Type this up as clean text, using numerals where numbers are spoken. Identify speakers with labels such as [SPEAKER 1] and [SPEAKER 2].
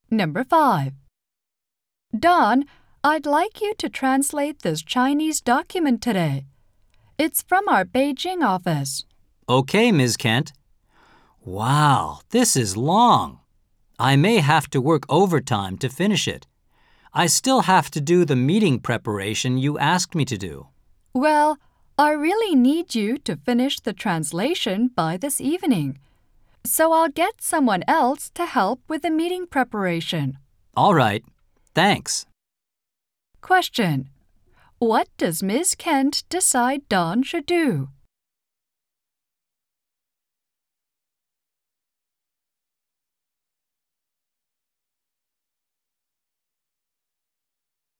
[SPEAKER 1] Number 5. Don, I'd like you to translate this Chinese document today. It's from our Beijing office.
[SPEAKER 2] Okay, Ms. Kent. Wow, this is long. I may have to work overtime to finish it. I still have to do the meeting preparation you asked me to do.
[SPEAKER 1] Well, I really need you to finish the translation by this evening. So I'll get someone else to help with the meeting preparation.
[SPEAKER 2] All right, thanks.
[SPEAKER 1] Question. What does Ms. Kent decide Don should do?